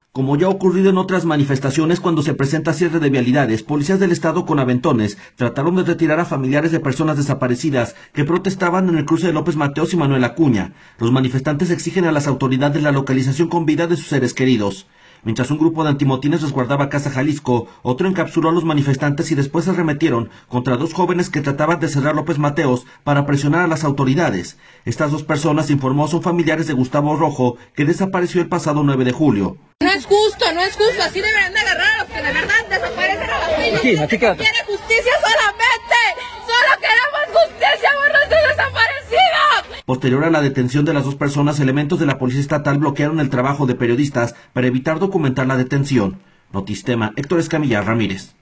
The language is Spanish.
Como ya ha ocurrido en otras manifestaciones cuando se presenta cierre de vialidades, policías del estado con aventones trataron de retirar a familiares de personas desaparecidas que protestaban en el cruce de López Mateos y Manuel Acuña. Los manifestantes exigen a las autoridades la localización con vida de sus seres queridos. Mientras un grupo de antimotines resguardaba Casa Jalisco, otro encapsuló a los manifestantes y después se arremetieron contra dos jóvenes que trataban de cerrar López Mateos para presionar a las autoridades. Estas dos personas, informó, son familiares de Gustavo Rojo, que desapareció el pasado 9 de julio. No es justo, así deberían de agarrar a los que de verdad desaparecen a las familias. Aquí queda. No quiere justicia solamente, solo queremos justicia por nuestros desaparecidos. Posterior a la detención de las dos personas, elementos de la Policía Estatal bloquearon el trabajo de periodistas para evitar documentar la detención. Notistema, Héctor Escamilla Ramírez.